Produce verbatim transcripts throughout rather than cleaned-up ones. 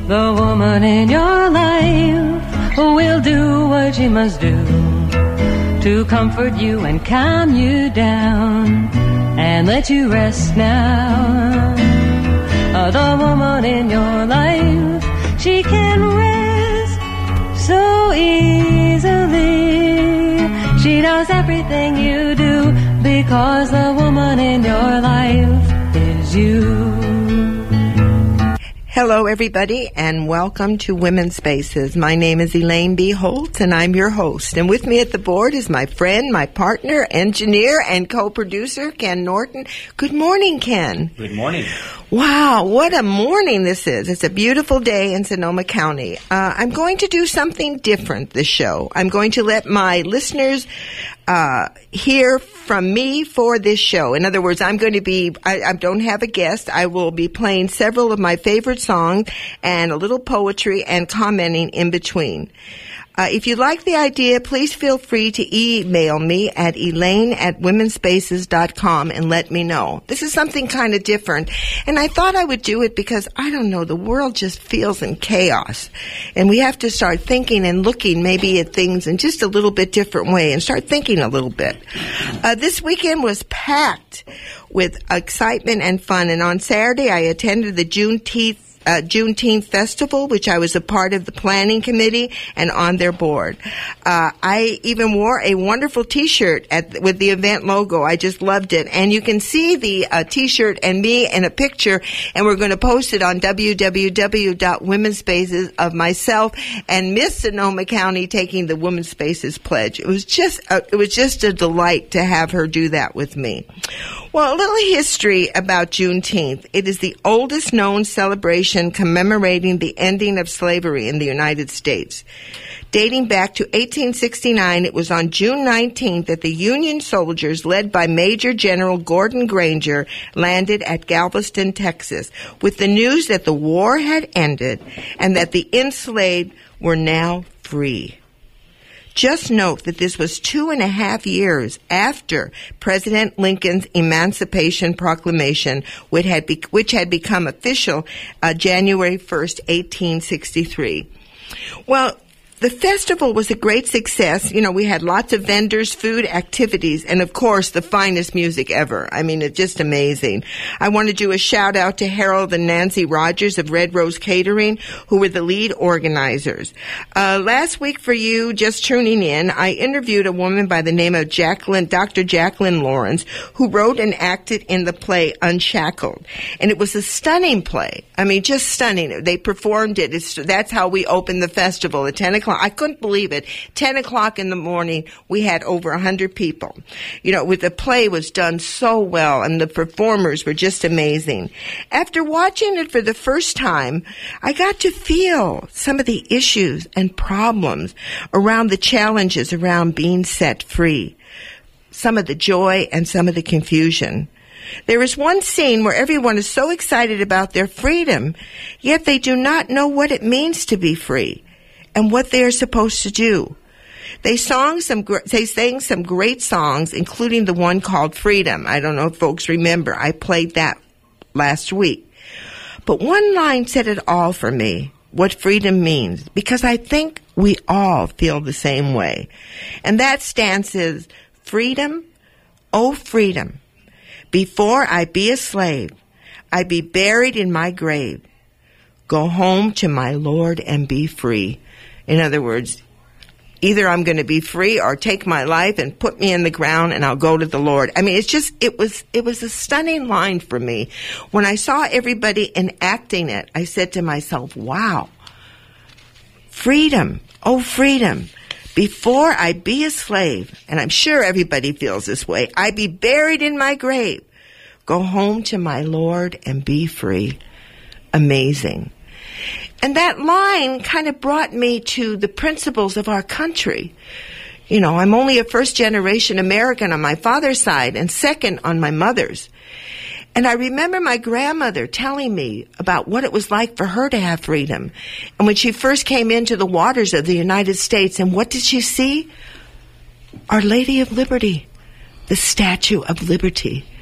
The woman in your life will do what she must do to comfort you and calm you down and let you rest now. Uh, the woman in your life, she can rest so easily. She knows everything you do because the woman in your life is you. Hello, everybody, and welcome to Women's Spaces. My name is Elaine B. Holtz, and I'm your host. And with me at the board is my friend, my partner, engineer, and co-producer, Ken Norton. Good morning, Ken. Good morning. Wow, what a morning this is. It's a beautiful day in Sonoma County. Uh, I'm going to do something different this show. I'm going to let my listeners uh hear from me for this show. In other words, I'm going to be, I, I don't have a guest. I will be playing several of my favorite songs and a little poetry and commenting in between. Uh, if you like the idea, please feel free to email me at elaine at women's spaces dot com and let me know. This is something kind of different, and I thought I would do it because, I don't know, the world just feels in chaos, and we have to start thinking and looking maybe at things in just a little bit different way and start thinking a little bit. Uh, this weekend was packed with excitement and fun, and on Saturday I attended the Juneteenth Uh, Juneteenth Festival, which I was a part of the planning committee and on their board. Uh, I even wore a wonderful T-shirt at, with the event logo. I just loved it. And you can see the uh, T-shirt and me in a picture, and we're going to post it on w w w dot women's spaces of myself and Miss Sonoma County taking the Women's Spaces pledge. It was just a, it was just a delight to have her do that with me. Well, a little history about Juneteenth. It is the oldest known celebration commemorating the ending of slavery in the United States. Dating back to eighteen sixty-nine, it was on June nineteenth that the Union soldiers, led by Major General Gordon Granger, landed at Galveston, Texas, with the news that the war had ended and that the enslaved were now free. Just note that this was two and a half years after President Lincoln's Emancipation Proclamation, which had, be- which had become official uh, January first, eighteen sixty-three. Well, the festival was a great success. You know, we had lots of vendors, food, activities, and of course, the finest music ever. I mean, it's just amazing. I want to do a shout out to Harold and Nancy Rogers of Red Rose Catering, who were the lead organizers. Uh, last week for you, just tuning in, I interviewed a woman by the name of Jacqueline, Doctor Jacqueline Lawrence, who wrote and acted in the play Unshackled. And it was a stunning play. I mean, just stunning. They performed it. It's, that's how we opened the festival at ten o'clock. I couldn't believe it. ten o'clock in the morning, we had over one hundred people. You know, with the play was done so well, and the performers were just amazing. After watching it for the first time, I got to feel some of the issues and problems around the challenges around being set free, some of the joy and some of the confusion. There is one scene where everyone is so excited about their freedom, yet they do not know what it means to be free and what they are supposed to do. They sang some, they sang some great songs, including the one called Freedom. I don't know if folks remember. I played that last week. But one line said it all for me, what freedom means, because I think we all feel the same way. And that stance is, freedom, oh freedom, before I be a slave, I be buried in my grave. Go home to my Lord and be free. In other words, either I'm going to be free or take my life and put me in the ground and I'll go to the Lord. I mean, it's just, it was, it was a stunning line for me. When I saw everybody enacting it, I said to myself, wow, freedom, oh freedom, before I be a slave, and I'm sure everybody feels this way, I be buried in my grave, go home to my Lord and be free. Amazing. And that line kind of brought me to the principles of our country. You know, I'm only a first-generation American on my father's side and second on my mother's. And I remember my grandmother telling me about what it was like for her to have freedom. And when she first came into the waters of the United States, and what did she see? Our Lady of Liberty, the Statue of Liberty.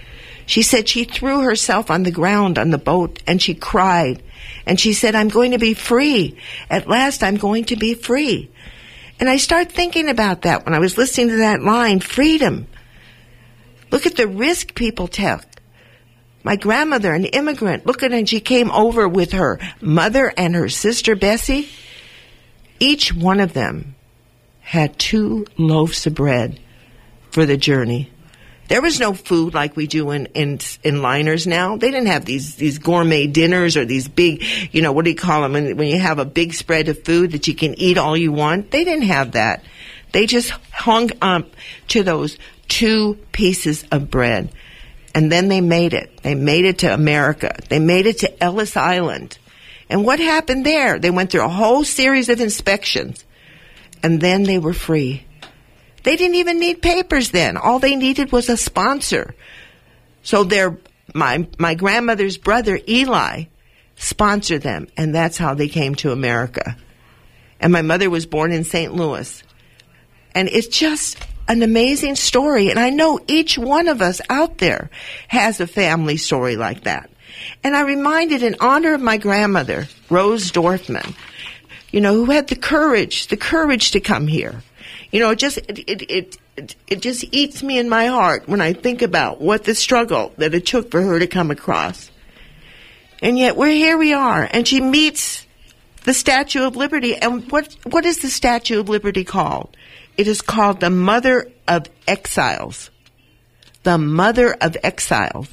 She said she threw herself on the ground on the boat and she cried. And she said, I'm going to be free. At last, I'm going to be free. And I started thinking about that when I was listening to that line, freedom. Look at the risk people took. My grandmother, an immigrant, look at her, and she came over with her mother and her sister, Bessie. Each one of them had two loaves of bread for the journey. There was no food like we do in, in, in liners now. They didn't have these, these gourmet dinners or these big, you know, what do you call them? When, when you have a big spread of food that you can eat all you want. They didn't have that. They just hung up to those two pieces of bread. And then they made it. They made it to America. They made it to Ellis Island. And what happened there? They went through a whole series of inspections. And then they were free. They didn't even need papers then. All they needed was a sponsor. So their my my grandmother's brother, Eli, sponsored them. And that's how they came to America. And my mother was born in Saint Louis. And it's just an amazing story. And I know each one of us out there has a family story like that. And I reminded in honor of my grandmother, Rose Dorfman, you know, who had the courage, the courage to come here. You know, it just, it, it, it, it just eats me in my heart when I think about what the struggle that it took for her to come across. And yet we're here we are, and she meets the Statue of Liberty. And what, what is the Statue of Liberty called? It is called the Mother of Exiles. The Mother of Exiles.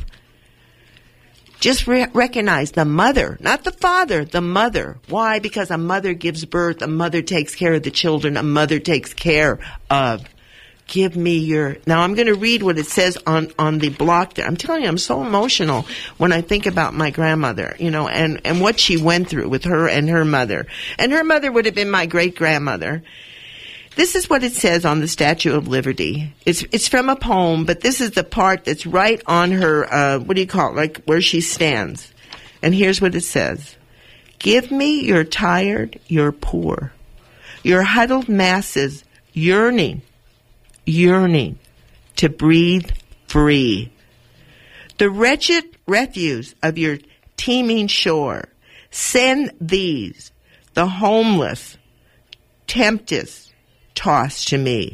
Just re- recognize the mother, not the father, the mother. Why? Because a mother gives birth, a mother takes care of the children, a mother takes care of. Give me your... Now, I'm going to read what it says on, on the block there. I'm telling you, I'm so emotional when I think about my grandmother, you know, and, and what she went through with her and her mother. And her mother would have been my great-grandmother. This is what it says on the Statue of Liberty. It's it's from a poem, but this is the part that's right on her, uh, what do you call it, like where she stands. And here's what it says. Give me your tired, your poor, your huddled masses yearning, yearning to breathe free. The wretched refuse of your teeming shore, send these, the homeless, tempest, tossed to me.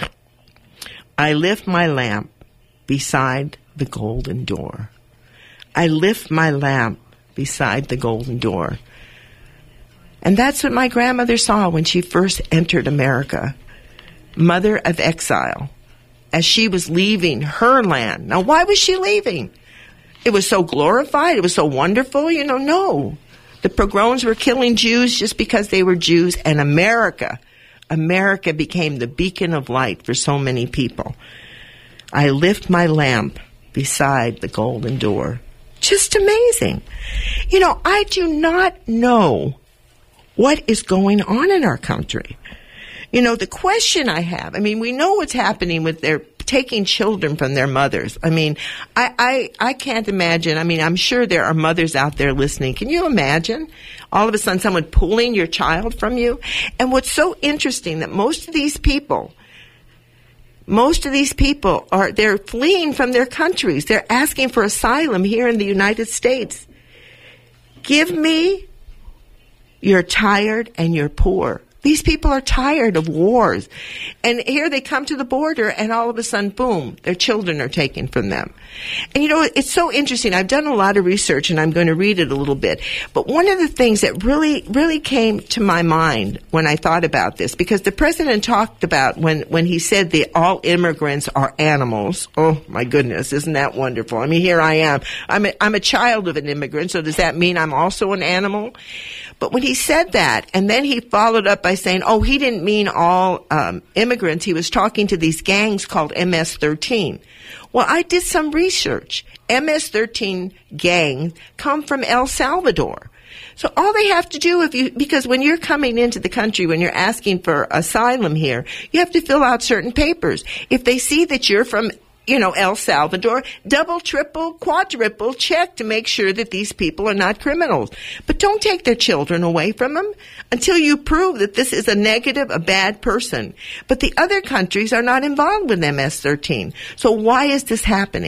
I lift my lamp beside the golden door. I lift my lamp beside the golden door. And that's what my grandmother saw when she first entered America. Mother of exile. As she was leaving her land. Now, why was she leaving? It was so glorified. It was so wonderful. You know, no. The pogroms were killing Jews just because they were Jews. And America America became the beacon of light for so many people. I lift my lamp beside the golden door. Just amazing. You know, I do not know what is going on in our country. You know, the question I have, I mean, we know what's happening with their taking children from their mothers. I mean, I, I, I can't imagine. I mean, I'm sure there are mothers out there listening. Can you imagine all of a sudden someone pulling your child from you? And what's so interesting that most of these people, most of these people are, they're fleeing from their countries. They're asking for asylum here in the United States. Give me your tired and your poor. These people are tired of wars. And here they come to the border and all of a sudden, boom, their children are taken from them. And you know, it's so interesting. I've done a lot of research and I'm going to read it a little bit. But one of the things that really, really came to my mind when I thought about this, because the president talked about when, when he said that all immigrants are animals. Oh my goodness, isn't that wonderful? I mean, here I am. I'm a, I'm a child of an immigrant, so does that mean I'm also an animal? But when he said that, and then he followed up by saying, oh, he didn't mean all um, immigrants. He was talking to these gangs called M S thirteen. Well, I did some research. M S thirteen gangs come from El Salvador. So all they have to do, if you, because when you're coming into the country, when you're asking for asylum here, you have to fill out certain papers. If they see that you're from you know, El Salvador, double, triple, quadruple check to make sure that these people are not criminals. But don't take their children away from them until you prove that this is a negative, a bad person. But the other countries are not involved with M S thirteen. So why is this happening?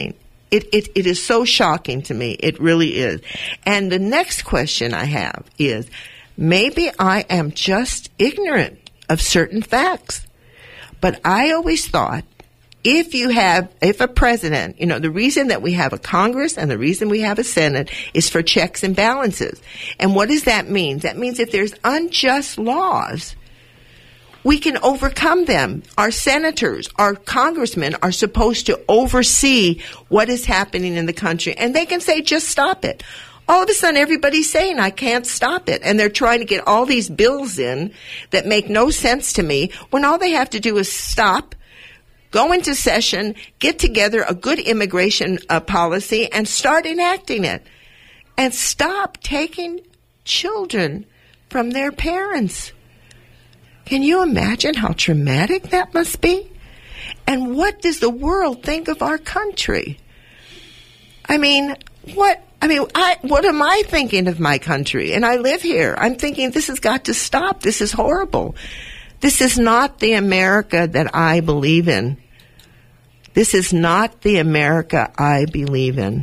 It, it, it is so shocking to me. It really is. And the next question I have is, maybe I am just ignorant of certain facts. But I always thought, if you have, if a president, you know, the reason that we have a Congress and the reason we have a Senate is for checks and balances. And what does that mean? That means if there's unjust laws, we can overcome them. Our senators, our congressmen are supposed to oversee what is happening in the country, and they can say, just stop it. All of a sudden, everybody's saying, I can't stop it. And they're trying to get all these bills in that make no sense to me, when all they have to do is stop, go into session, get together a good immigration uh, policy, and start enacting it. And stop taking children from their parents. Can you imagine how traumatic that must be? And what does the world think of our country? I mean, what, I mean, I, what am I thinking of my country? And I live here. I'm thinking, this has got to stop. This is horrible. This is not the America that I believe in. This is not the America I believe in.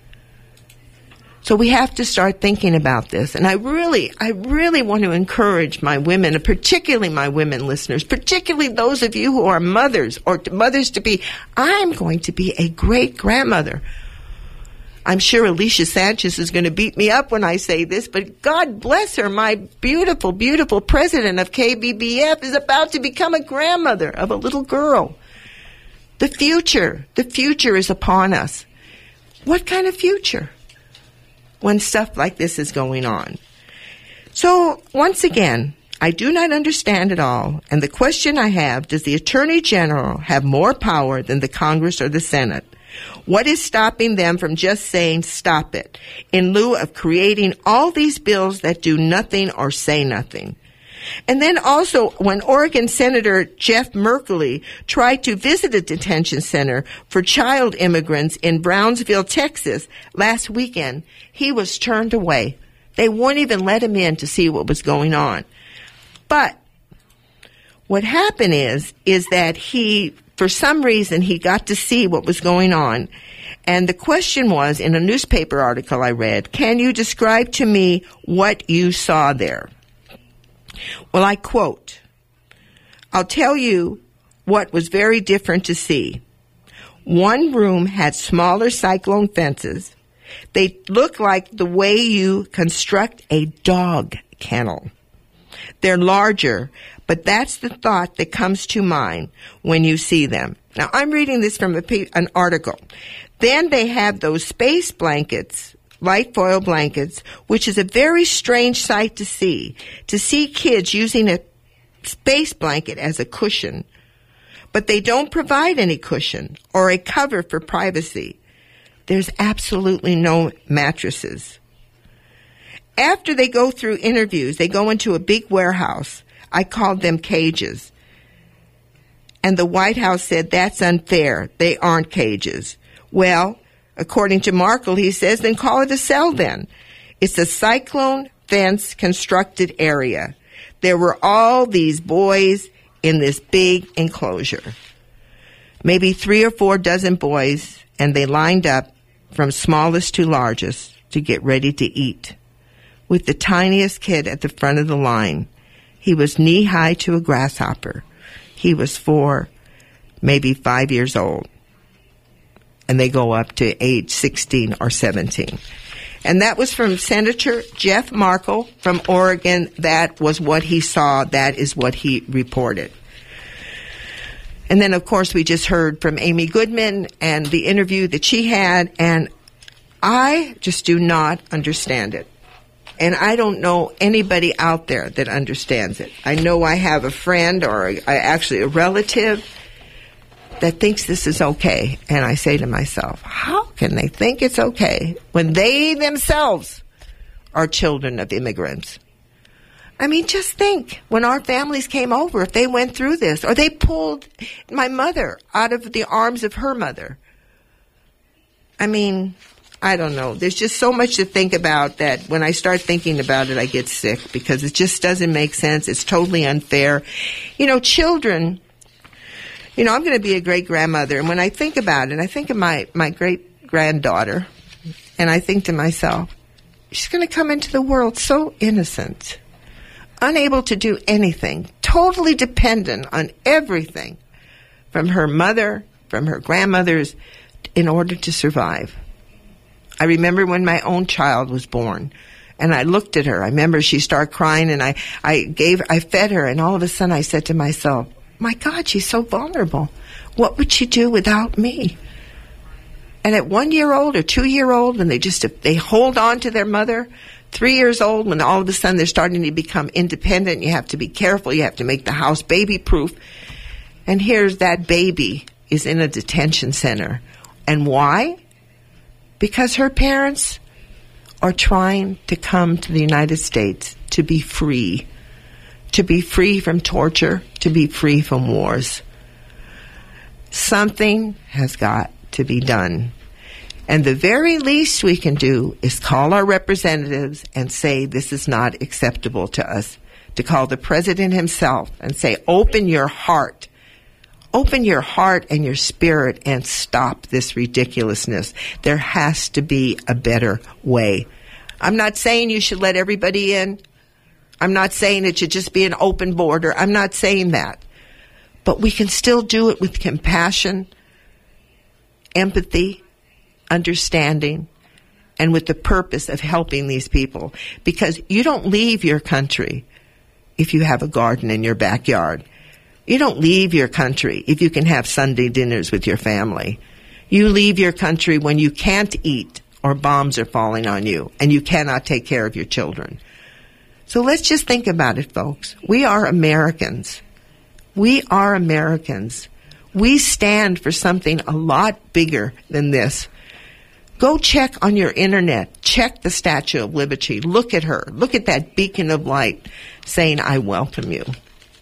So we have to start thinking about this. And I really, I really want to encourage my women, and particularly my women listeners, particularly those of you who are mothers or mothers to be. I'm going to be a great grandmother. I'm sure Alicia Sanchez is going to beat me up when I say this, but God bless her. My beautiful, beautiful president of K B B F is about to become a grandmother of a little girl. The future, the future is upon us. What kind of future when stuff like this is going on? So, once again, I do not understand it all. And the question I have, does the Attorney General have more power than the Congress or the Senate? What is stopping them from just saying, stop it, in lieu of creating all these bills that do nothing or say nothing? And then also, when Oregon Senator Jeff Merkley tried to visit a detention center for child immigrants in Brownsville, Texas, last weekend, he was turned away. They wouldn't even let him in to see what was going on. But what happened is, is that he, for some reason, he got to see what was going on. And the question was, in a newspaper article I read, can you describe to me what you saw there? Well, I quote, I'll tell you what was very different to see. One room had smaller cyclone fences. They look like the way you construct a dog kennel. They're larger, but that's the thought that comes to mind when you see them. Now, I'm reading this from a, an article. Then they have those space blankets, light foil blankets, which is a very strange sight to see. To see kids using a space blanket as a cushion. But they don't provide any cushion or a cover for privacy. There's absolutely no mattresses. After they go through interviews, they go into a big warehouse. I called them cages. And the White House said, that's unfair. They aren't cages. Well, according to Markle, he says, then call it a cell then. It's a cyclone fence constructed area. There were all these boys in this big enclosure. Maybe three or four dozen boys, and they lined up from smallest to largest to get ready to eat. With the tiniest kid at the front of the line. He was knee-high to a grasshopper. He was four, maybe five years old. And they go up to age sixteen or seventeen. And that was from Senator Jeff Markle from Oregon. That was what he saw. That is what he reported. And then, of course, we just heard from Amy Goodman and the interview that she had. And I just do not understand it. And I don't know anybody out there that understands it. I know I have a friend or a, actually a relative that thinks this is okay. And I say to myself, how can they think it's okay when they themselves are children of immigrants? I mean, just think, when our families came over, if they went through this, or they pulled my mother out of the arms of her mother. I mean, I don't know. There's just so much to think about that when I start thinking about it, I get sick because it just doesn't make sense. It's totally unfair. You know, children... You know, I'm going to be a great-grandmother, and when I think about it, I think of my, my great granddaughter, and I think to myself, she's going to come into the world so innocent, unable to do anything, totally dependent on everything from her mother, from her grandmothers, in order to survive. I remember when my own child was born, and I looked at her. I remember she started crying, and I, I gave, I fed her, and all of a sudden I said to myself, my God, she's so vulnerable. What would she do without me? And at one year old or two year old, when they just, they hold on to their mother, three years old, when all of a sudden they're starting to become independent, you have to be careful, you have to make the house baby proof. And here's that baby is in a detention center. And why? Because her parents are trying to come to the United States to be free, to be free from torture, to be free from wars. Something has got to be done. And the very least we can do is call our representatives and say this is not acceptable to us. To call the president himself and say, open your heart. Open your heart and your spirit and stop this ridiculousness. There has to be a better way. I'm not saying you should let everybody in. I'm not saying it should just be an open border. I'm not saying that. But we can still do it with compassion, empathy, understanding, and with the purpose of helping these people. Because you don't leave your country if you have a garden in your backyard. You don't leave your country if you can have Sunday dinners with your family. You leave your country when you can't eat or bombs are falling on you and you cannot take care of your children. So let's just think about it, folks. We are Americans. We are Americans. We stand for something a lot bigger than this. Go check on your internet. Check the Statue of Liberty. Look at her. Look at that beacon of light saying, I welcome you.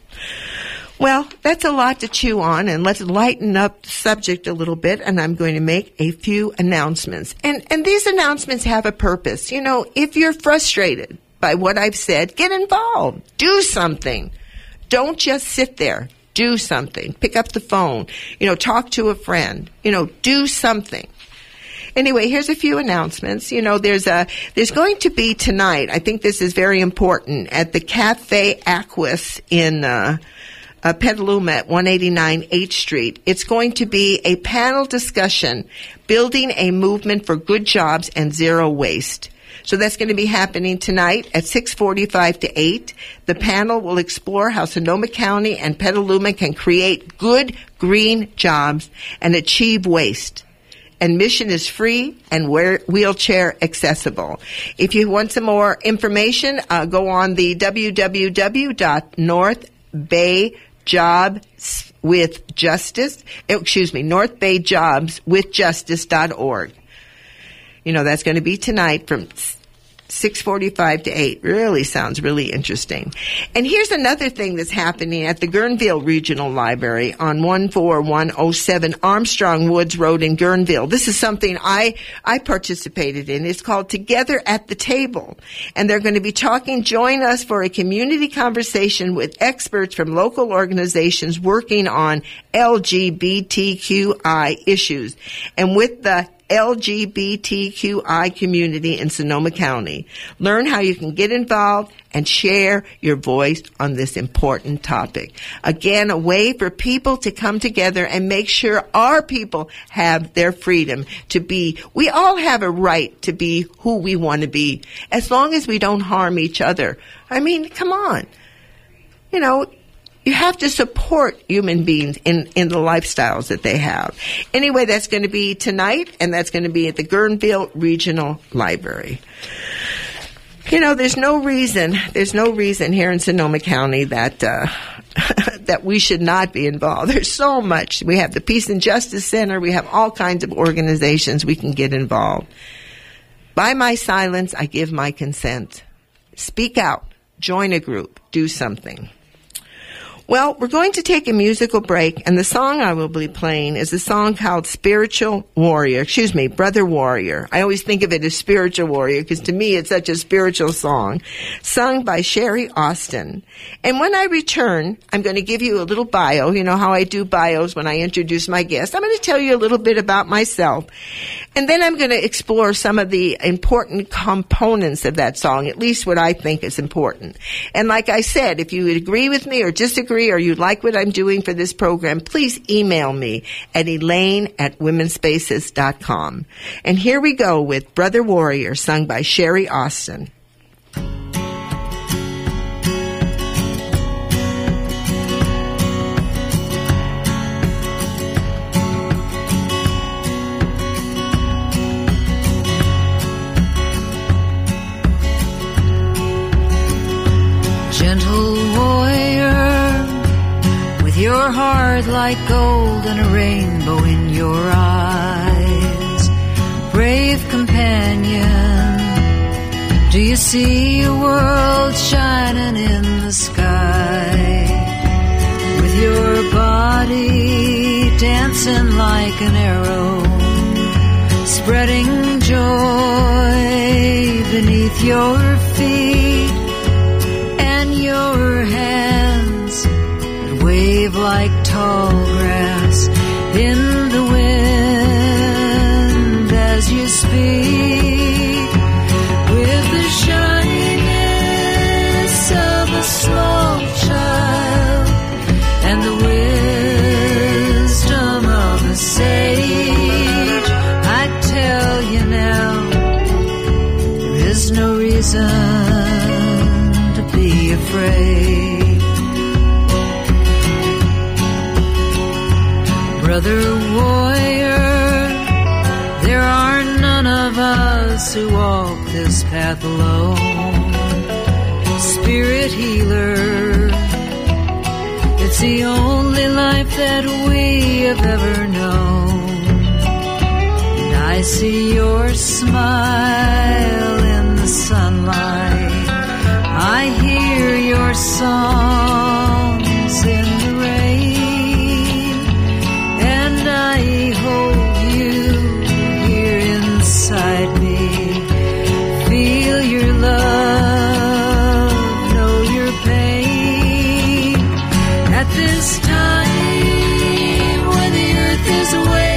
Well, that's a lot to chew on, and let's lighten up the subject a little bit, and I'm going to make a few announcements. And, and these announcements have a purpose. You know, if you're frustrated by what I've said, get involved. Do something. Don't just sit there. Do something. Pick up the phone. You know, talk to a friend. You know, do something. Anyway, here's a few announcements. You know, there's a there's going to be tonight, I think this is very important, at the Cafe Aquas in uh Uh, Petaluma at one eighty-nine H Street. It's going to be a panel discussion, building a movement for good jobs and zero waste. So that's going to be happening tonight at six forty-five to eight. The panel will explore how Sonoma County and Petaluma can create good green jobs and achieve waste. Admission is free and wheelchair accessible. If you want some more information, uh, go on the w w w dot north bay jobs with justice, excuse me, north bay jobs with justice dot org. You know, that's going to be tonight from six forty-five to eight. Really sounds really interesting. And here's another thing that's happening at the Guerneville Regional Library on one four one oh seven Armstrong Woods Road in Guerneville. This is something I, I participated in. It's called Together at the Table. And they're going to be talking, join us for a community conversation with experts from local organizations working on L G B T Q I issues. And with the L G B T Q I community in Sonoma County. Learn how you can get involved and share your voice on this important topic. Again, a way for people to come together and make sure our people have their freedom to be. We all have a right to be who we want to be, as long as we don't harm each other. I mean, come on. You know, you have to support human beings in, in the lifestyles that they have. Anyway, that's going to be tonight, and that's going to be at the Guerneville Regional Library. You know, there's no reason, there's no reason here in Sonoma County that, uh, that we should not be involved. There's so much. We have the Peace and Justice Center. We have all kinds of organizations we can get involved. By my silence, I give my consent. Speak out. Join a group. Do something. Well, we're going to take a musical break, and the song I will be playing is a song called Spiritual Warrior. Excuse me, Brother Warrior. I always think of it as Spiritual Warrior because to me it's such a spiritual song, sung by Sherry Austin. And when I return, I'm going to give you a little bio. You know how I do bios when I introduce my guest. I'm going to tell you a little bit about myself. And then I'm going to explore some of the important components of that song, at least what I think is important. And like I said, if you would agree with me or disagree or you like what I'm doing for this program, please email me at elaine at women spaces dot com. And here we go with Brother Warrior, sung by Sherry Austin. Gentle warrior, with your heart like gold and a rainbow in your eyes. Brave companion, do you see a world shining in the sky? With your body dancing like an arrow, spreading joy beneath your feet. Your hands that wave like tall grass in the wind as you speak, with the shyness of a small child and the wisdom of a sage. I tell you now, there is no reason be afraid. Brother warrior, there are none of us who walk this path alone. Spirit healer, it's the only life that we have ever known. And I see your smile in the sunlight, I hear your songs in the rain, and I hold you here inside me. Feel your love, know your pain. At this time when the earth is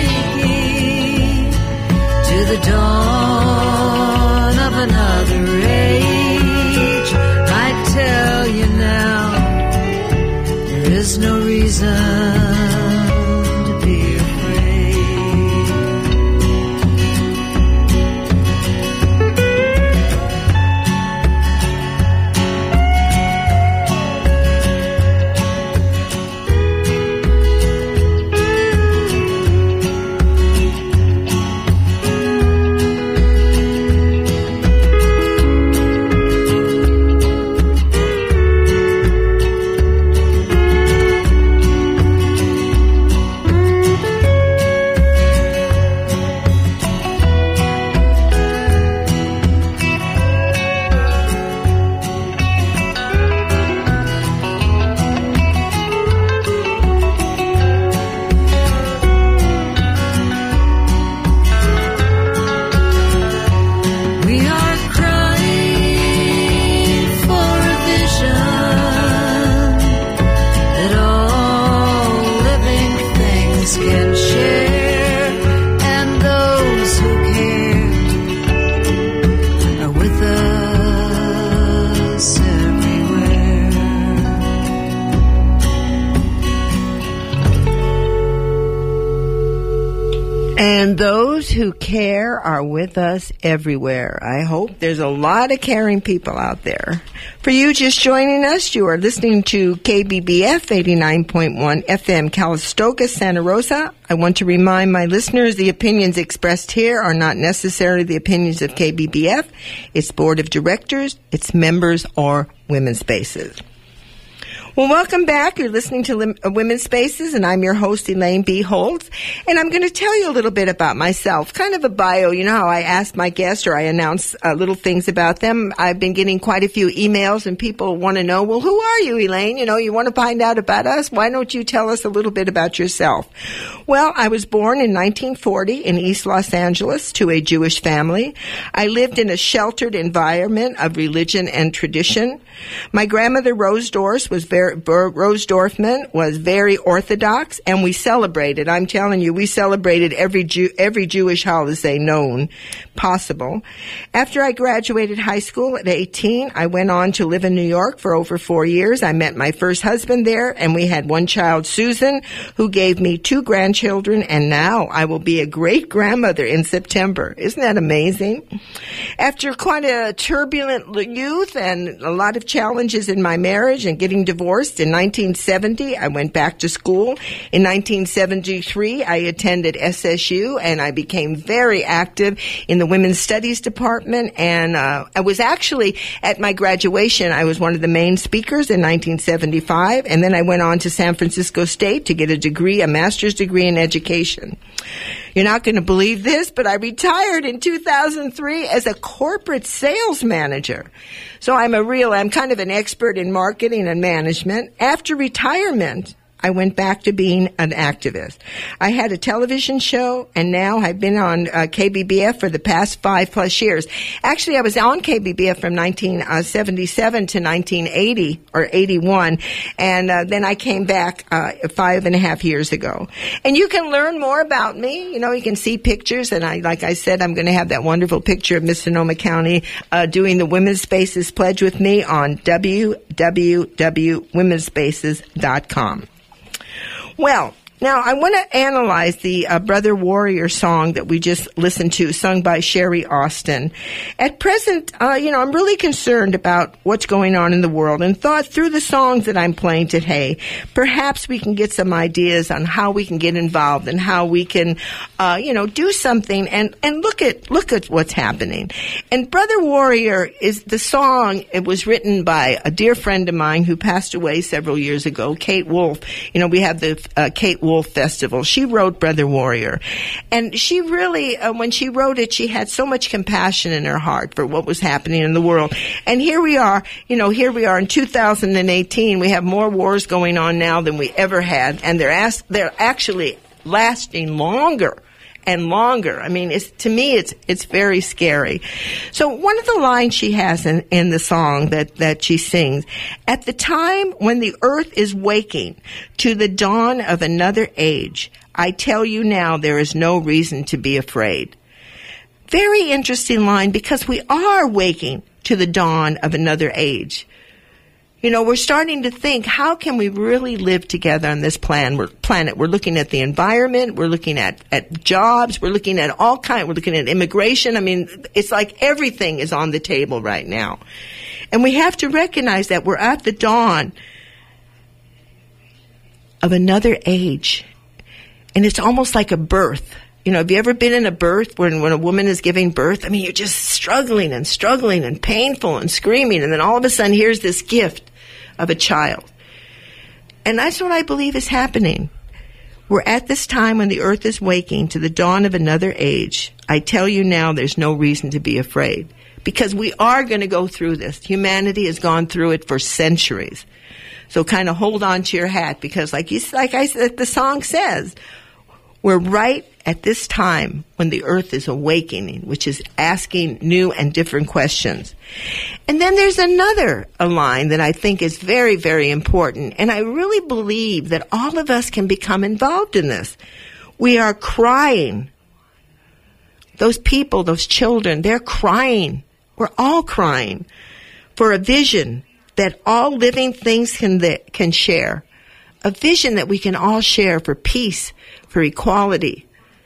waking to the dawn of another age, tell you now, there is no reason to be afraid. And those who care are with us everywhere. I hope there's a lot of caring people out there. For you just joining us, you are listening to K B B F eighty-nine point one F M, Calistoga, Santa Rosa. I want to remind my listeners the opinions expressed here are not necessarily the opinions of K B B F, its board of directors, its members, or Women's Spaces. Well, welcome back. You're listening to Lim- uh, Women's Spaces, and I'm your host, Elaine B. Holtz. And I'm going to tell you a little bit about myself, kind of a bio. You know how I ask my guests or I announce uh, little things about them. I've been getting quite a few emails, and people want to know, well, who are you, Elaine? You know, you want to find out about us? Why don't you tell us a little bit about yourself? Well, I was born in nineteen forty in East Los Angeles to a Jewish family. I lived in a sheltered environment of religion and tradition. My grandmother, Rose Dorse, was very very, Rose Dorfman was very orthodox, and we celebrated. I'm telling you, we celebrated every Jew, every Jewish holiday known possible. After I graduated high school at eighteen, I went on to live in New York for over four years. I met my first husband there, and we had one child, Susan, who gave me two grandchildren, and now I will be a great-grandmother in September. Isn't that amazing? After quite a turbulent youth and a lot of challenges in my marriage and getting divorced in nineteen seventy, I went back to school. In nineteen seventy-three, I attended S S U, and I became very active in the Women's Studies Department, and uh, I was actually, at my graduation, I was one of the main speakers in nineteen seventy-five, and then I went on to San Francisco State to get a degree, a master's degree in education. You're not going to believe this, but I retired in two thousand three as a corporate sales manager. So I'm a real, I'm kind of an expert in marketing and management. After retirement, I went back to being an activist. I had a television show, and now I've been on uh, K B B F for the past five plus years. Actually, I was on K B B F from nineteen seventy-seven to nineteen eighty or eighty-one, and uh, then I came back uh, five and a half years ago. And you can learn more about me. You know, you can see pictures, and I, like I said, I'm going to have that wonderful picture of Miss Sonoma County uh, doing the Women's Spaces Pledge with me on w w w dot women's spaces dot com. Well, now I want to analyze the uh, Brother Warrior song that we just listened to, sung by Sherry Austin. At present, uh, you know, I'm really concerned about what's going on in the world, and thought through the songs that I'm playing today, perhaps we can get some ideas on how we can get involved and how we can, uh, you know, do something and, and look at look at what's happening. And Brother Warrior is the song. It was written by a dear friend of mine who passed away several years ago, Kate Wolf. You know, we have the uh, Kate Wolf Wolf Festival. She wrote Brother Warrior. And she really, uh, when she wrote it, she had so much compassion in her heart for what was happening in the world. And here we are, you know, here we are in two thousand eighteen. We have more wars going on now than we ever had. And they're, ask, they're actually lasting longer and longer. I mean, it's, to me, it's it's very scary. So one of the lines she has in, in the song that, that she sings, at the time when the earth is waking to the dawn of another age, I tell you now there is no reason to be afraid. Very interesting line, because we are waking to the dawn of another age. You know, we're starting to think, how can we really live together on this plan, we're, planet? We're looking at the environment. We're looking at, at jobs. We're looking at all kinds. We're looking at immigration. I mean, it's like everything is on the table right now. And we have to recognize that we're at the dawn of another age. And it's almost like a birth. You know, have you ever been in a birth when, when a woman is giving birth? I mean, you're just struggling and struggling and painful and screaming. And then all of a sudden, here's this gift of a child. And that's what I believe is happening. We're at this time when the earth is waking to the dawn of another age. I tell you now, there's no reason to be afraid, because we are going to go through this. Humanity has gone through it for centuries. So kind of hold on to your hat, because like you, like I said, the song says, we're right at this time when the earth is awakening, which is asking new and different questions. And then there's another a line that I think is very, very important. And I really believe that all of us can become involved in this. We are crying. Those people, those children, they're crying. We're all crying for a vision that all living things can, can share. A vision that we can all share for peace, for equality.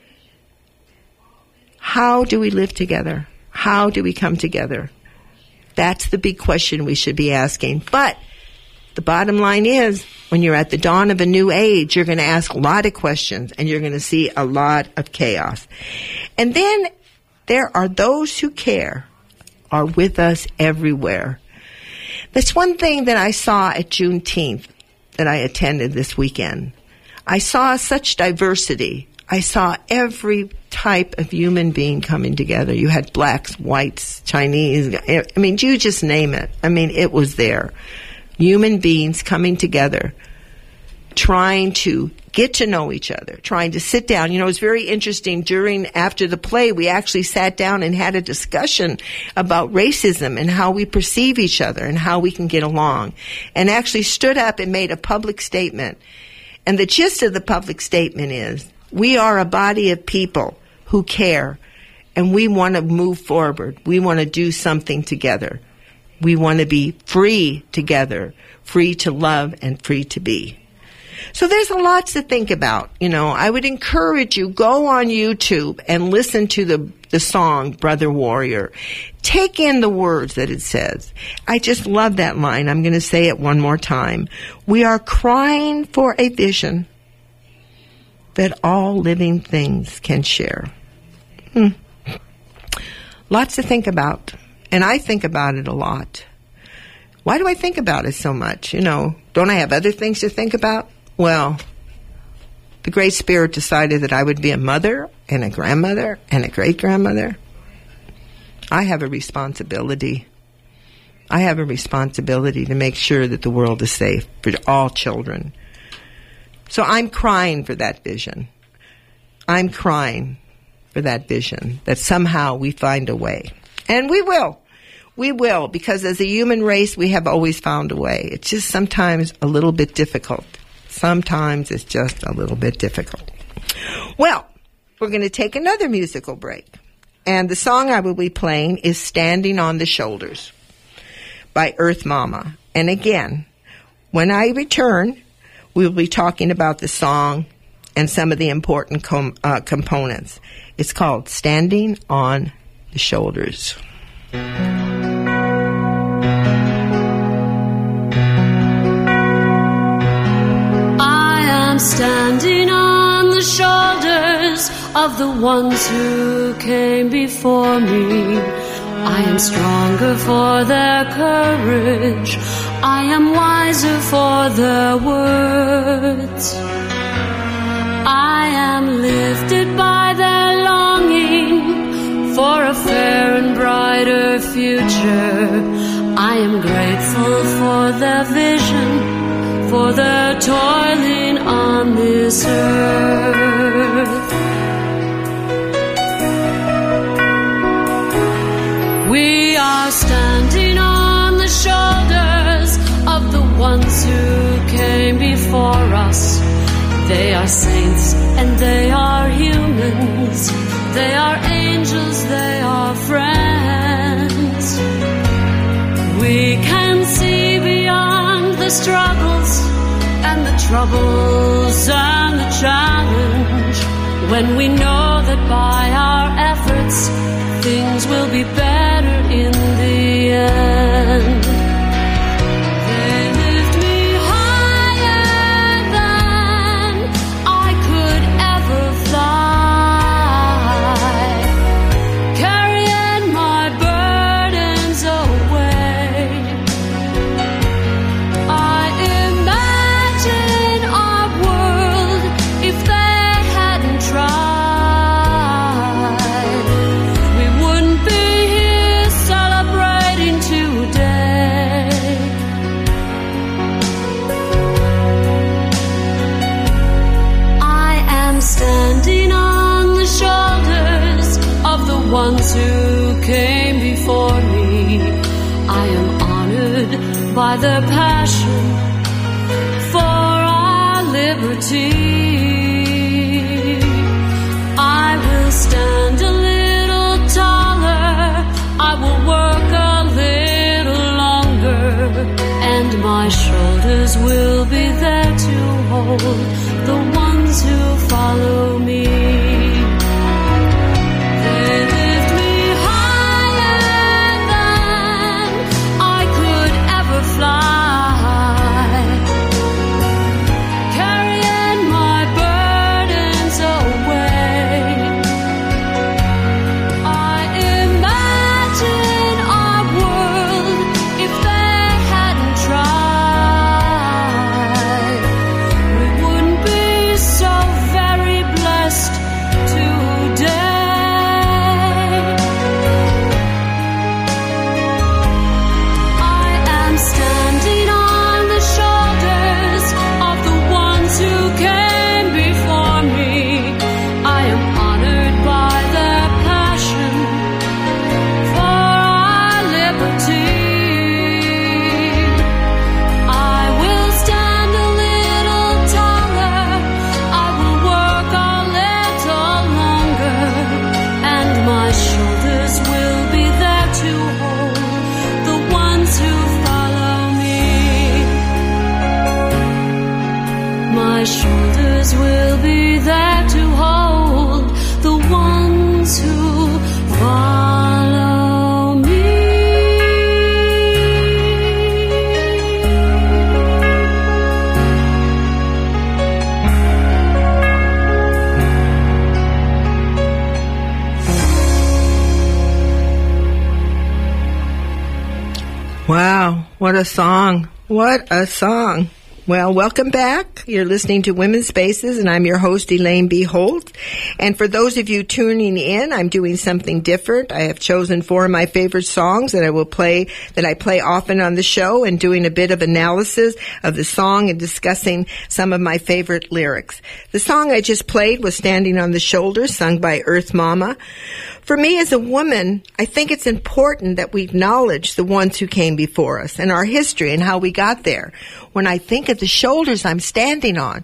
How do we live together? How do we come together? That's the big question we should be asking. But the bottom line is, when you're at the dawn of a new age, you're going to ask a lot of questions, and you're going to see a lot of chaos. And then there are those who care, are with us everywhere. That's one thing that I saw at Juneteenth that I attended this weekend. I saw such diversity. I saw every type of human being coming together. You had blacks, whites, Chinese. I mean, you just name it. I mean, it was there. Human beings coming together trying to get to know each other, trying to sit down. You know, it was very interesting during, after the play, we actually sat down and had a discussion about racism and how we perceive each other and how we can get along, and actually stood up and made a public statement. And the gist of the public statement is, we are a body of people who care, and we want to move forward. We want to do something together. We want to be free together, free to love and free to be. So there's a lot to think about. You know, I would encourage you, go on YouTube and listen to the, the song, Brother Warrior. Take in the words that it says. I just love that line. I'm going to say it one more time. We are crying for a vision that all living things can share. Hmm. Lots to think about. And I think about it a lot. Why do I think about it so much? You know, don't I have other things to think about? Well, the Great Spirit decided that I would be a mother and a grandmother and a great-grandmother. I have a responsibility. I have a responsibility to make sure that the world is safe for all children. So I'm crying for that vision. I'm crying for that vision, that somehow we find a way. And we will. We will, because as a human race, we have always found a way. It's just sometimes a little bit difficult. Sometimes it's just a little bit difficult. Well, we're going to take another musical break. And the song I will be playing is Standing on the Shoulders by Earth Mama. And again, when I return, we'll be talking about the song and some of the important com- uh, components. It's called Standing on the Shoulders. I'm standing on the shoulders of the ones who came before me. I am stronger for their courage. I am wiser for their words. I am lifted by their longing for a fair and brighter future. I am grateful for their vision, for their toiling on this earth. We are standing on the shoulders of the ones who came before us. They are saints and they are humans. They are angels, they are friends. We can see beyond the struggles and the troubles and the challenge, when we know that by our efforts things will be better in the end. They lift me higher than I could ever fly, carrying my burdens away. I imagine our world if they hadn't tried. We wouldn't be here celebrating today. I am standing on the shoulders of the ones who came before me. I am honored by their passion for our liberty. I will stand a little taller, I will work a little longer, and my shoulders will be there to hold the ones who follow me. They lift me higher than I could ever fly, carrying my burdens away. I imagine our world if they hadn't tried. We wouldn't be so very blessed. shoulders will be there to hold the ones who follow me. Wow, what a song. What a song. Well, welcome back. You're listening to Women's Spaces, and I'm your host, Elaine B. Holt. And for those of you tuning in, I'm doing something different. I have chosen four of my favorite songs that I will play, that I play often on the show, and doing a bit of analysis of the song and discussing some of my favorite lyrics. The song I just played was Standing on the Shoulders, sung by Earth Mama. For me as a woman, I think it's important that we acknowledge the ones who came before us and our history and how we got there. When I think of the shoulders I'm standing on,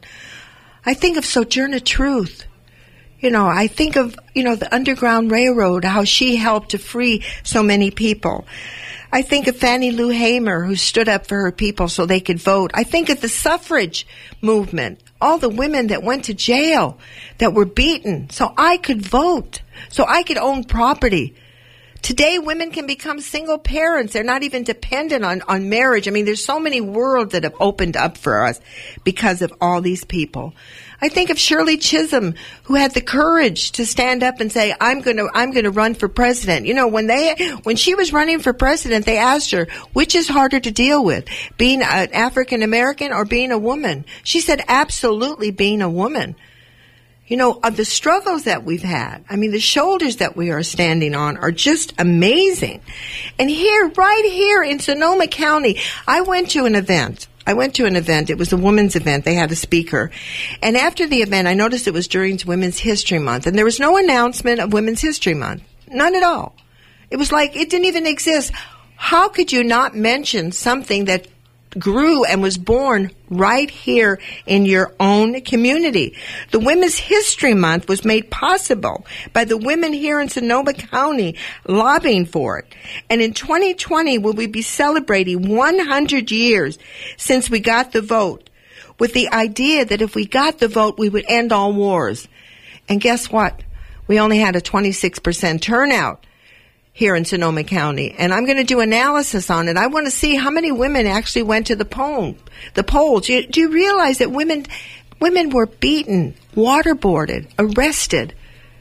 I think of Sojourner Truth. You know, I think of, you know, the Underground Railroad, how she helped to free so many people. I think of Fannie Lou Hamer, who stood up for her people so they could vote. I think of the suffrage movement, all the women that went to jail, that were beaten, so I could vote, so I could own property. Today, women can become single parents. They're not even dependent on, on marriage. I mean, there's so many worlds that have opened up for us because of all these people. I think of Shirley Chisholm, who had the courage to stand up and say, I'm going to, I'm going to run for president. You know, when they, when she was running for president, they asked her, which is harder to deal with, being an African American or being a woman? She said, absolutely being a woman. You know, of the struggles that we've had, I mean, the shoulders that we are standing on are just amazing. And here, right here in Sonoma County, I went to an event. I went to an event. It was a women's event. They had a speaker. And after the event, I noticed it was during Women's History Month. And there was no announcement of Women's History Month. None at all. It was like it didn't even exist. How could you not mention something that grew and was born right here in your own community? The Women's History Month was made possible by the women here in Sonoma County lobbying for it. And in twenty twenty, will we be celebrating one hundred years since we got the vote, with the idea that if we got the vote, we would end all wars. And guess what? We only had a twenty-six percent turnout here in Sonoma County. And I'm going to do analysis on it. I want to see how many women actually went to the poll, the polls. You, do you realize that women, women were beaten, waterboarded, arrested,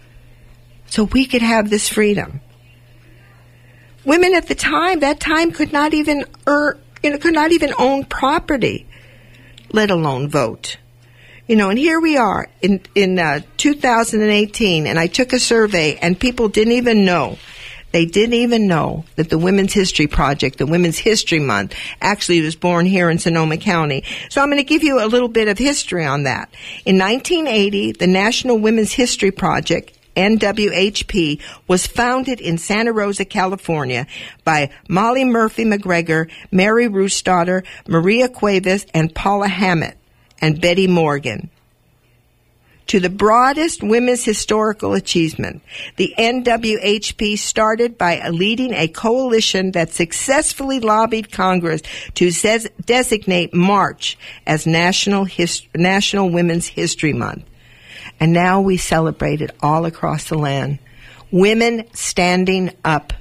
so we could have this freedom? Women at the time, that time could not even earn, you know, could not even own property, let alone vote. You know, and here we are in, in uh, two thousand eighteen, and I took a survey, and people didn't even know. They didn't even know that the Women's History Project, the Women's History Month, actually was born here in Sonoma County. So I'm going to give you a little bit of history on that. In nineteen eighty, the National Women's History Project, N W H P, was founded in Santa Rosa, California by Molly Murphy McGregor, Mary Roostaughter, Maria Cuevas, and Paula Hammett, and Betty Morgan. To the broadest women's historical achievement, the N W H P started by leading a coalition that successfully lobbied Congress to ses- designate March as National Hist- National Women's History Month. And now we celebrate it all across the land. Women standing up.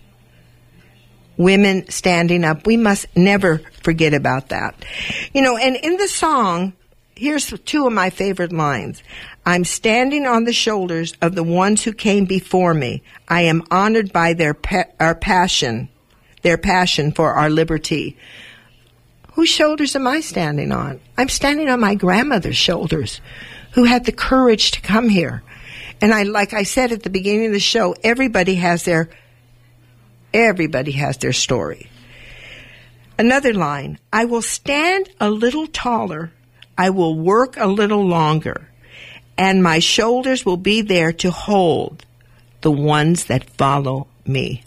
Women standing up. We must never forget about that. You know, and in the song, here's two of my favorite lines. I'm standing on the shoulders of the ones who came before me. I am honored by their pa- our passion, their passion for our liberty. Whose shoulders am I standing on? I'm standing on my grandmother's shoulders, who had the courage to come here. And I, like I said at the beginning of the show, everybody has their, everybody has their story. Another line, I will stand a little taller. I will work a little longer. And my shoulders will be there to hold the ones that follow me.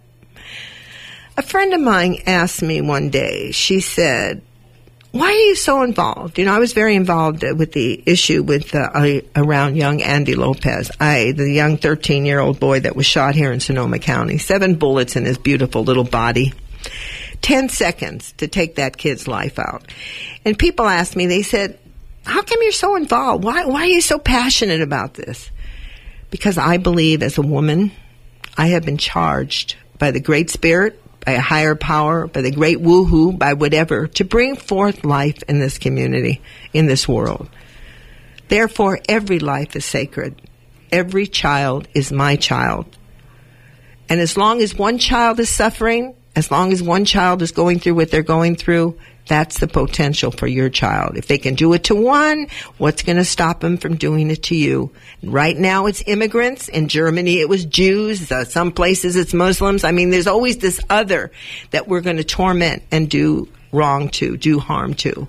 A friend of mine asked me one day, she said, why are you so involved? You know, I was very involved with the issue with uh, around young Andy Lopez, I, the young thirteen-year-old boy that was shot here in Sonoma County. Seven bullets in his beautiful little body. Ten seconds to take that kid's life out. And people asked me, they said, how come you're so involved? Why, why are you so passionate about this? Because I believe as a woman, I have been charged by the Great Spirit, by a higher power, by the great woohoo, by whatever, to bring forth life in this community, in this world. Therefore, every life is sacred. Every child is my child. And as long as one child is suffering, as long as one child is going through what they're going through, that's the potential for your child. If they can do it to one, what's going to stop them from doing it to you? Right now it's immigrants. In Germany it was Jews. Uh, some places it's Muslims. I mean, there's always this other that we're going to torment and do wrong to, do harm to.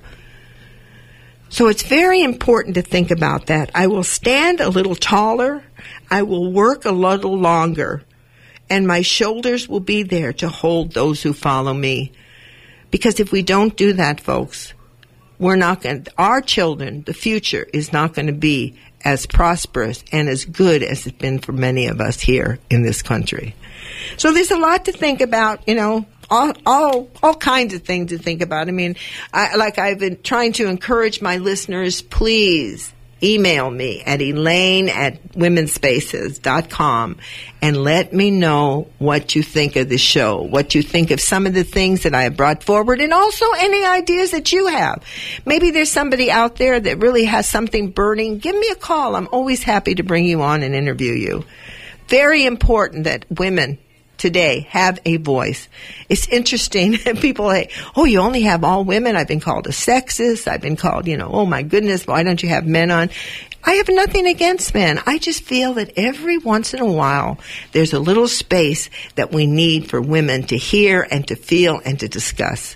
So it's very important to think about that. I will stand a little taller. I will work a little longer. And my shoulders will be there to hold those who follow me. Because if we don't do that, folks, we're not going to, our children, the future is not going to be as prosperous and as good as it's been for many of us here in this country. So there's a lot to think about, you know, all, all, all kinds of things to think about. I mean, I, like I've been trying to encourage my listeners, please email me at Elaine at women's spaces dot com and let me know what you think of the show, what you think of some of the things that I have brought forward, and also any ideas that you have. Maybe there's somebody out there that really has something burning. Give me a call. I'm always happy to bring you on and interview you. Very important that women today have a voice. It's interesting. People say, oh, you only have all women. I've been called a sexist. I've been called, you know, oh my goodness, why don't you have men on? I have nothing against men. I just feel that every once in a while there's a little space that we need for women to hear and to feel and to discuss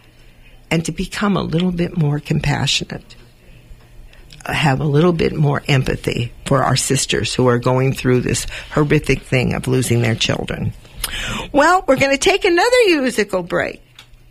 and to become a little bit more compassionate. Have a little bit more empathy for our sisters who are going through this horrific thing of losing their children. Well, we're going to take another musical break.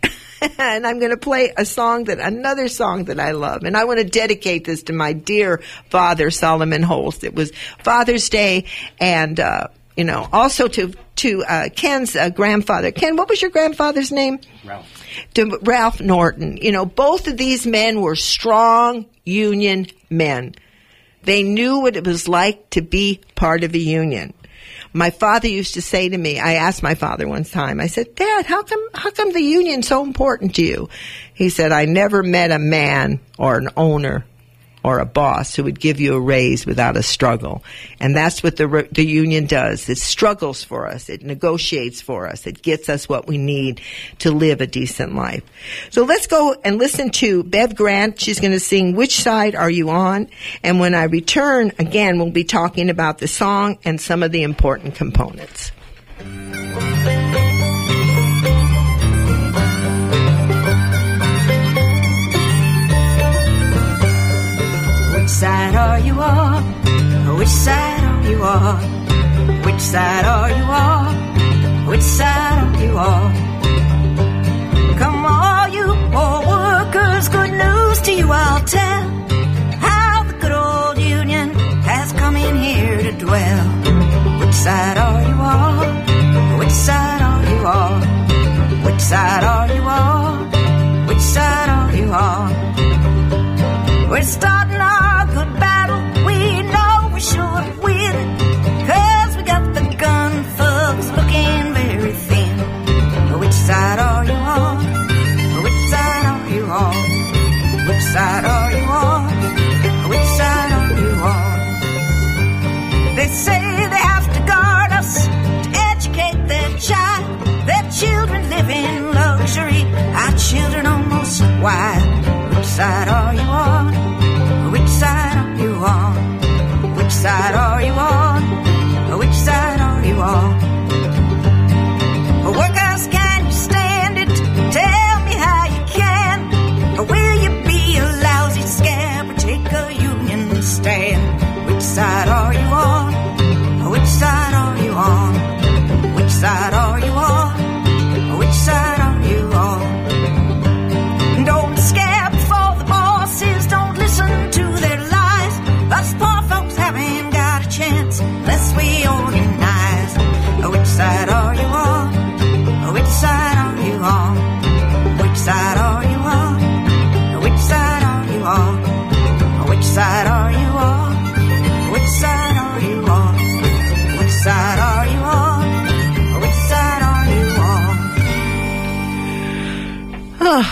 And I'm going to play a song that, another song that I love. And I want to dedicate this to my dear father, Solomon Holst. It was Father's Day, and, uh, you know, also to, to, uh, Ken's uh, grandfather. Ken, what was your grandfather's name? Ralph. To Ralph Norton. You know, both of these men were strong union men. They knew what it was like to be part of a union. My father used to say to me, I asked my father one time, I said, Dad, how come, how come the union's so important to you? He said, I never met a man or an owner or a boss who would give you a raise without a struggle. And that's what the the union does. It struggles for us. It negotiates for us. It gets us what we need to live a decent life. So let's go and listen to Bev Grant. She's going to sing Which Side Are You On? And when I return, again, we'll be talking about the song and some of the important components. Which side are you on? Which side are you on? Which side are you on? Which side are you on? Come on, you poor workers, good news to you I'll tell. How the good old union has come in here to dwell. Which side are you on? Which side are you on? Which side are you on? Which side are you on? We're starting our good battle, we know we're sure to win, 'cause we got the gun thugs looking very thin. Which side are you on? Which side are you on? Which side are you on? Which side are you on? They say they have to guard us to educate their child. Their children live in luxury, our children almost wild. Which side are you on? Which side are you on? Which side are you on? Which side are you on? Workers, can you stand it? Tell me how you can. Or will you be a lousy scab or take a union stand? Which side are you on? Which side are you on? Which side are you on? Which side are you on? Don't scab before the boss is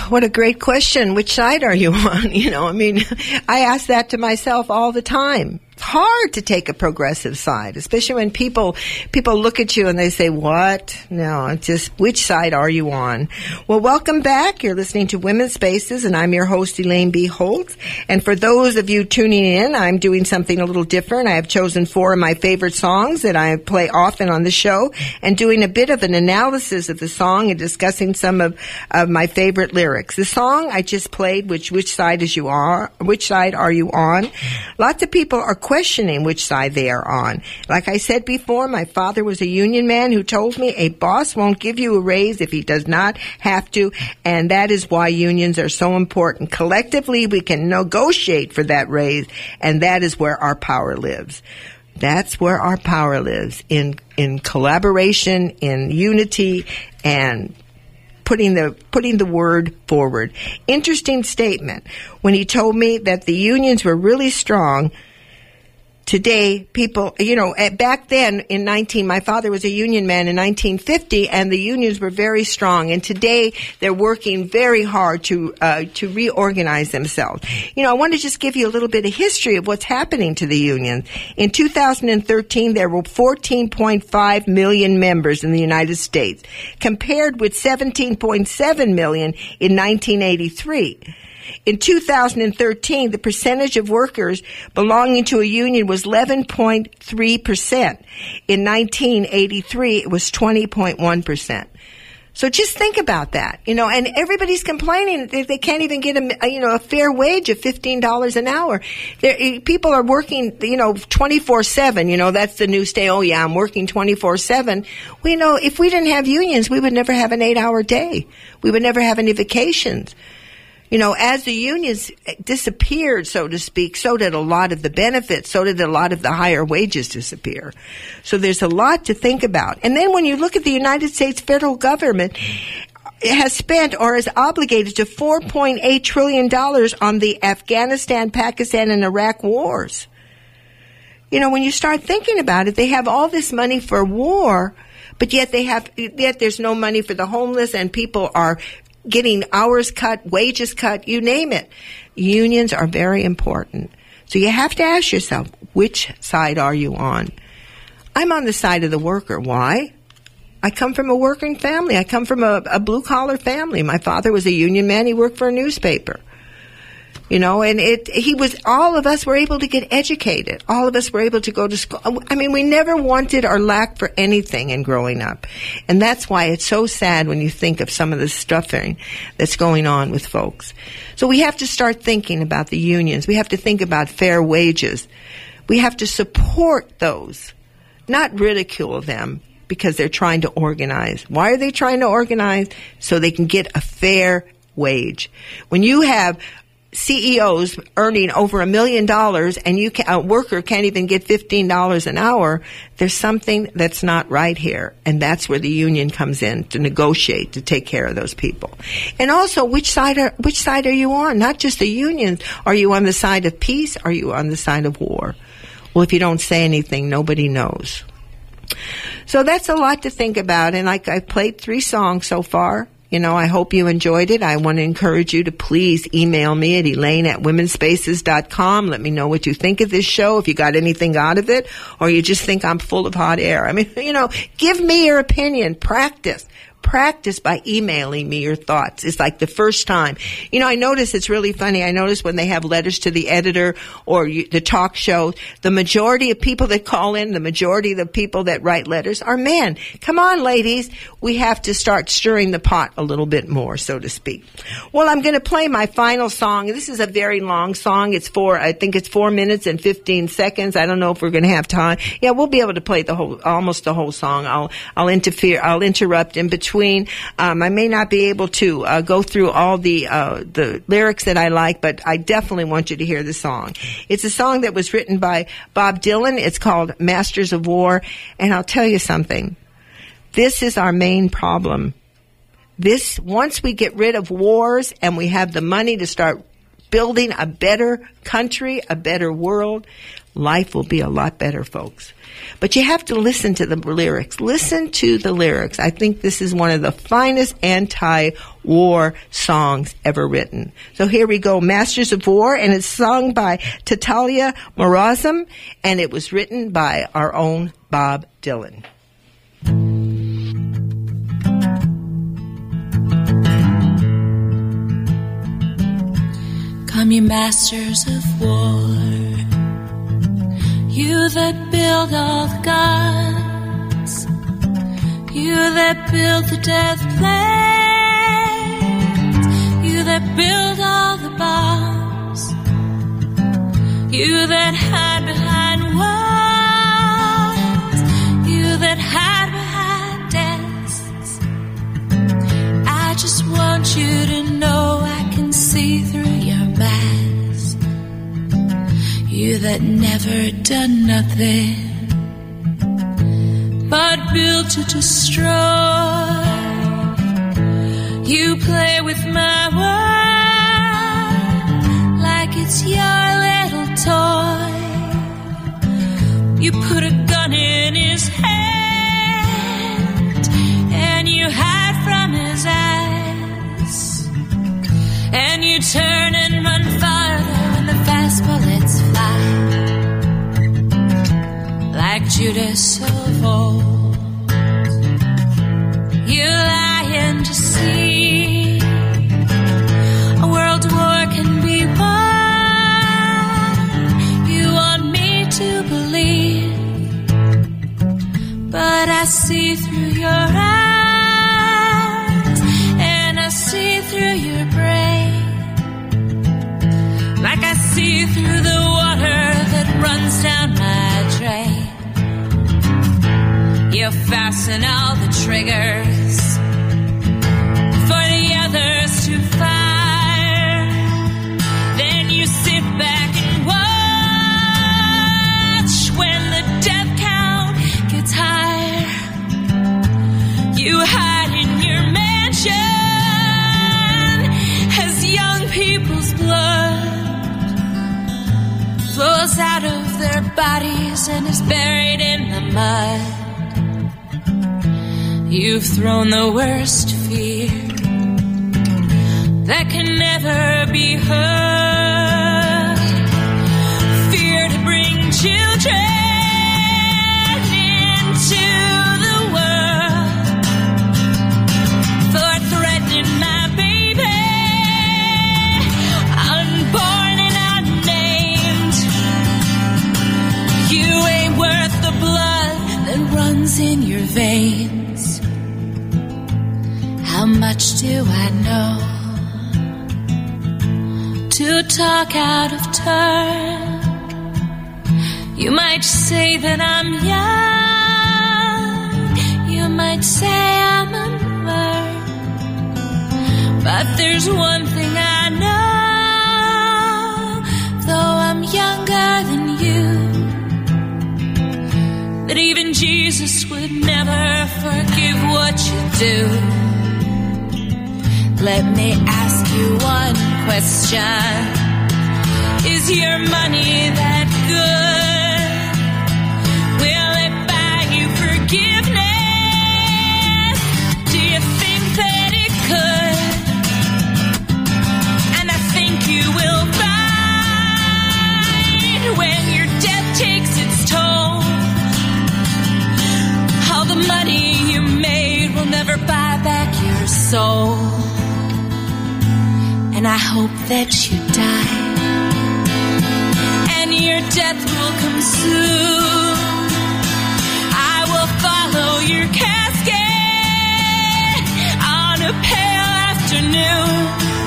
what a great question. Which side are you on? You know, I mean, I ask that to myself all the time. It's hard to take a progressive side, especially when people people look at you and they say, what? No, it's just, which side are you on? Well, welcome back. You're listening to Women's Spaces, and I'm your host, Elaine B. Holtz. And for those of you tuning in, I'm doing something a little different. I have chosen four of my favorite songs that I play often on the show and doing a bit of an analysis of the song and discussing some of, of my favorite lyrics. The song I just played, which which side is you are, which side are you on? Lots of people are questioning which side they are on. Like I said before, my father was a union man who told me a boss won't give you a raise if he does not have to, and that is why unions are so important. Collectively, we can negotiate for that raise, and that is where our power lives. That's where our power lives, in in collaboration, in unity, and putting the putting the word forward. Interesting statement when he told me that the unions were really strong. Today, people, you know, back then in nineteen, my father was a union man in nineteen fifty, and the unions were very strong. And today, they're working very hard to uh, to reorganize themselves. You know, I want to just give you a little bit of history of what's happening to the unions. In two thousand thirteen, there were fourteen point five million members in the United States, compared with seventeen point seven million in nineteen eighty-three. In two thousand thirteen, the percentage of workers belonging to a union was eleven point three percent. In nineteen eighty-three, it was twenty point one percent. So just think about that, you know, and everybody's complaining that they can't even get a, you know, a fair wage of fifteen dollars an hour. There, people are working, you know, twenty-four seven, you know, that's the new stay. Oh yeah, I'm working twenty-four seven. We know if we didn't have unions, we would never have an eight hour day. We would never have any vacations. You know, as the unions disappeared, so to speak, so did a lot of the benefits, so did a lot of the higher wages disappear. So there's a lot to think about. And then when you look at the United States federal government, it has spent or is obligated to four point eight trillion dollars on the Afghanistan, Pakistan, and Iraq wars. You know, when you start thinking about it, they have all this money for war, but yet they have, yet there's no money for the homeless, and people are getting hours cut, wages cut, you name it. Unions are very important. So you have to ask yourself, which side are you on? I'm on the side of the worker. Why? I come from a working family. I come from a, a blue-collar family. My father was a union man. He worked for a newspaper. You know, and it, he was, all of us were able to get educated. All of us were able to go to school. I mean, we never wanted or lacked for anything in growing up. And that's why it's so sad when you think of some of the stuffing that's going on with folks. So we have to start thinking about the unions. We have to think about fair wages. We have to support those, not ridicule them because they're trying to organize. Why are they trying to organize? So they can get a fair wage. When you have C E Os earning over a million dollars and you can, a worker can't even get fifteen dollars an hour, there's something that's not right here. And that's where the union comes in to negotiate, to take care of those people. And also, which side are, which side are you on? Not just the unions. Are you on the side of peace? Are you on the side of war? Well, if you don't say anything, nobody knows. So that's a lot to think about. And like I played three songs so far. You know, I hope you enjoyed it. I want to encourage you to please email me at Elaine at women's spaces dot com. Let me know what you think of this show, if you got anything out of it, or you just think I'm full of hot air. I mean, you know, give me your opinion. Practice. Practice by emailing me your thoughts. It's like the first time. You know, I notice it's really funny. I notice when they have letters to the editor or you, the talk show, the majority of people that call in, the majority of the people that write letters are men. Come on, ladies. We have to start stirring the pot a little bit more, so to speak. Well, I'm going to play my final song. This is a very long song. It's four, I think it's four minutes and fifteen seconds. I don't know if we're going to have time. Yeah, we'll be able to play the whole, almost the whole song. I'll, I'll interfere, I'll interrupt in between. Um, I may not be able to uh, go through all the uh, the lyrics that I like, but I definitely want you to hear the song. It's a song that was written by Bob Dylan. It's called Masters of War. And I'll tell you something. This is our main problem. This, once we get rid of wars and we have the money to start building a better country, a better world, life will be a lot better, folks. But you have to listen to the lyrics. Listen to the lyrics. I think this is one of the finest anti-war songs ever written. So here we go, Masters of War, and it's sung by Natalia Morozov, and it was written by our own Bob Dylan. Come, you masters of war, you that build all the guns, you that build the death planes, you that build all the bombs, you that hide behind walls, you that hide behind desks. I just want you to know I can see through your mask. You that never done nothing but built to destroy. You play with my world like it's your little toy. You put a gun in his hand and you hide from his eyes, and you turn and run farther when the fast bullets fly. Like Judas of old, you lie and deceive. A world war can be won, you want me to believe, but I see through your eyes and I see through your brain, like I see through the water that runs down my drain. You fasten all the triggers for the others to fire. Then you sit back and watch when the death count gets higher. You hide in your mansion as young people's blood flows out of their bodies and is buried in the mud. You've thrown the worst fear that can never be heard. Fear to bring children into the world, for threatening my baby, unborn and unnamed. You ain't worth the blood that runs in your veins. How much do I know to talk out of turn? You might say that I'm young, you might say I'm unlearned, but there's one thing I know, though I'm younger than you, that even Jesus would never forgive what you do. Let me ask you one question. Is your money that good? Will it buy you forgiveness? Do you think that it could? And I think you will find when your death takes its toll, all the money you made will never buy back your soul. And I hope that you die, and your death will come soon. I will follow your casket on a pale afternoon,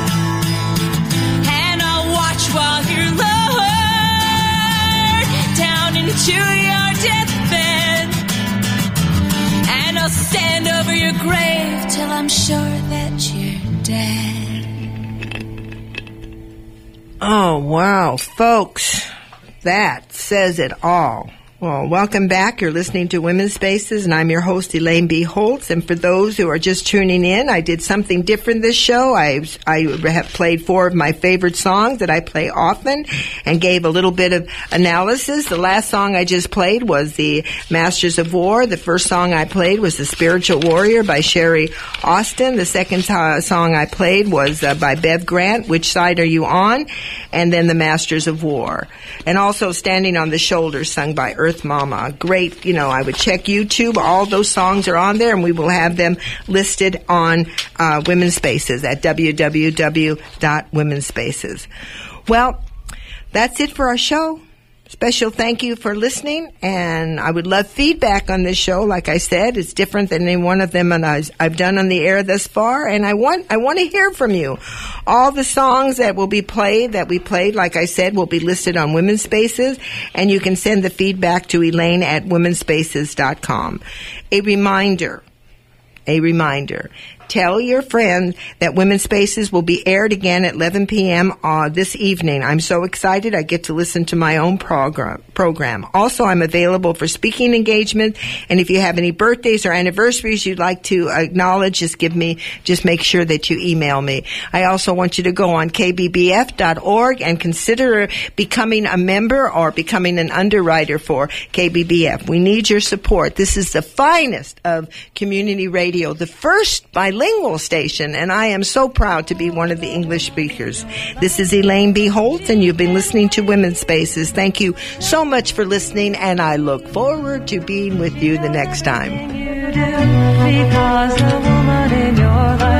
and I'll watch while you're lowered down into your deathbed, and I'll stand over your grave till I'm sure that you're dead. Oh, wow, folks, that says it all. Well, welcome back. You're listening to Women's Spaces, and I'm your host, Elaine B. Holtz. And for those who are just tuning in, I did something different this show. I I have played four of my favorite songs that I play often and gave a little bit of analysis. The last song I just played was the Masters of War. The first song I played was The Spiritual Warrior by Sherry Austin. The second uh, song I played was uh, by Bev Grant, Which Side Are You On? And then The Masters of War. And also Standing on the Shoulder, sung by Earth Mama. Great, you know, I would check YouTube. All those songs are on there, and we will have them listed on uh, Women's Spaces at w w w dot women's spaces. Well, that's it for our show. Special thank you for listening, and I would love feedback on this show. Like I said, it's different than any one of them I've done on the air thus far, and I want I want to hear from you. All the songs that will be played, that we played, like I said, will be listed on Women's Spaces, and you can send the feedback to Elaine at women's spaces dot com. A reminder, a reminder. Tell your friend that Women's Spaces will be aired again at eleven p.m. Uh, this evening. I'm so excited. I get to listen to my own program. program. Also, I'm available for speaking engagement. And if you have any birthdays or anniversaries you'd like to acknowledge, just give me, just make sure that you email me. I also want you to go on k b b f dot org and consider becoming a member or becoming an underwriter for K B B F. We need your support. This is the finest of community radio, the first bilingual station, and I am so proud to be one of the English speakers. This is Elaine B. Holtz, and you've been listening to Women's Spaces. Thank you so much for listening, and I look forward to being with you the next time. Because the woman in your life